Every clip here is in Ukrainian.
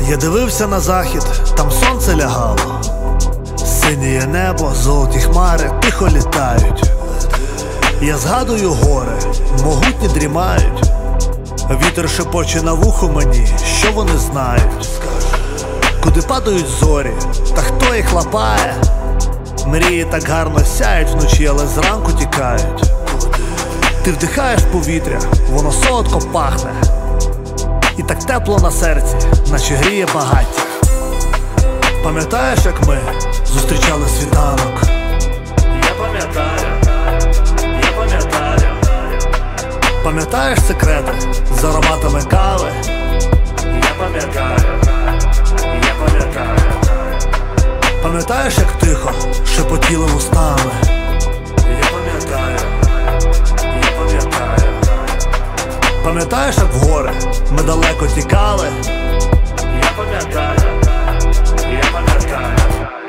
Я дивився на захід, там сонце лягало, синє небо, золоті хмари тихо літають. Я згадую гори, могутні дрімають. Вітер шепоче на вухо мені, що вони знають. Куди падають зорі, та хто їх лапає? Мрії так гарно сяють вночі, але зранку тікають. Ти вдихаєш повітря, воно солодко пахне, і так тепло на серці, наче гріє багаття. Пам'ятаєш, як ми зустрічали світанок? Я пам'ятаю, я пам'ятаю. Пам'ятаєш секрети з ароматами кави? Я пам'ятаю, я пам'ятаю. Пам'ятаєш, як тихо шепотіли вустами? Я пам'ятаю, я пам'ятаю. Пам'ятаєш, як в гори ми далеко тікали? Я пам'ятаю, я пам'ятаю.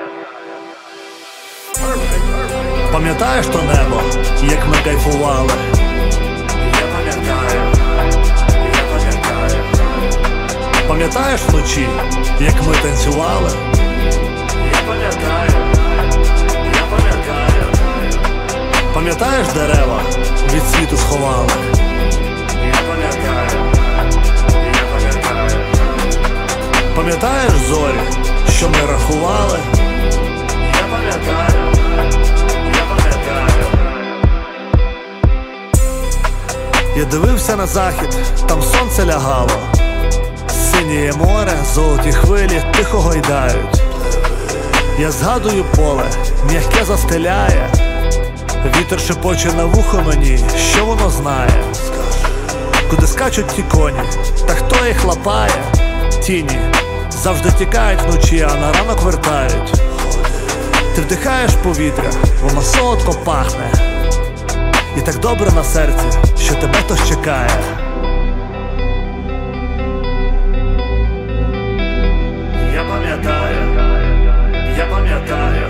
Пам'ятаєш то небо, як ми кайфували? Я пам'ятаю, я пам'ятаю. Пам'ятаєш вночі, як ми танцювали? Я пам'ятаю, я пам'ятаю. Пам'ятаєш дерева від світу сховали? Я пам'ятаю, я пам'ятаю. Пам'ятаєш зорі, що ми рахували? Я пам'ятаю, я пам'ятаю. Я дивився на захід, там сонце лягало, синє море, золоті хвилі тихо гойдають. Я згадую поле, м'яке застеляє. Вітер шепоче на вухо мені, що воно знає. Куди скачуть ті коні, та хто їх лапає? Тіні завжди тікають вночі, а на ранок вертають. Ти вдихаєш повітря, воно солодко пахне, і так добре на серці, що тебе хтось чекає. Я пам'ятаю, я пам'ятаю.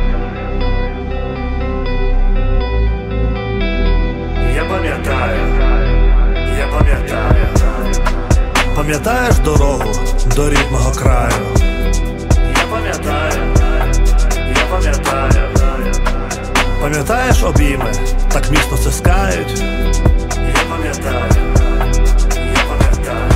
Я пам'ятаю, я пам'ятаю. Пам'ятаєш дорогу до рідного краю? Я пам'ятаю, я пам'ятаю. Пам'ятаєш обійми, так міцно стискають? Я пам'ятаю, я пам'ятаю.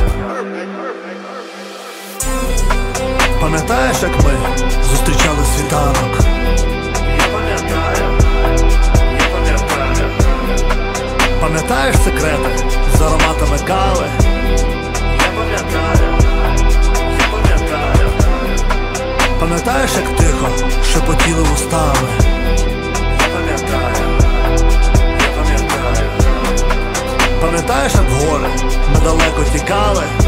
Пам'ятаєш, як ми зустрічали світанок? Я пам'ятаю, я пам'ятаю. Пам'ятаєш секрети з ароматами кави? Я пам'ятаю, я пам'ятаю. Пам'ятаєш, як тихо шепотіли вустами? Я пам'ятаю, я пам'ятаю. Пам'ятаєш, як в гори ми далеко тікали?